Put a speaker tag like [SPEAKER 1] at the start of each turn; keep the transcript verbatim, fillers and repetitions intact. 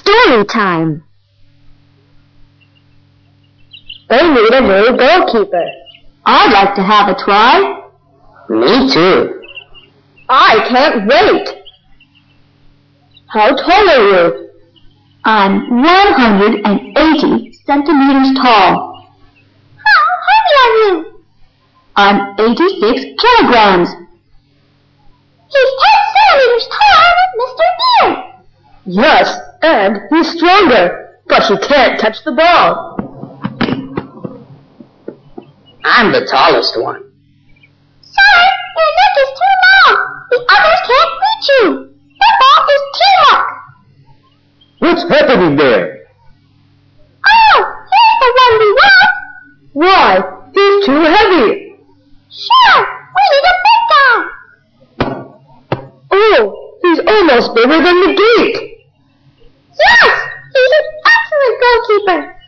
[SPEAKER 1] story time.
[SPEAKER 2] They need a new goalkeeper.
[SPEAKER 1] I'd like to have a try.
[SPEAKER 2] Me too. I can't wait. How tall are you?
[SPEAKER 1] I'm one hundred eighty centimeters tall.
[SPEAKER 3] How heavy are you?
[SPEAKER 1] I'm eighty-six kilograms.
[SPEAKER 3] He's ten centimeters taller than Mister Bear.
[SPEAKER 2] Yes, and he's stronger, but he can't touch the ball. I'm the tallest one.
[SPEAKER 3] Sir, your neck is too long. The others can't reach you. Football is teamwork.
[SPEAKER 2] What's happening there?
[SPEAKER 3] Oh, here's the one we want.
[SPEAKER 2] Why? He's too heavy.
[SPEAKER 3] Sure, we need a big guy.
[SPEAKER 2] Oh, he's almost bigger than the gate.
[SPEAKER 3] Yes, he's an excellent goalkeeper.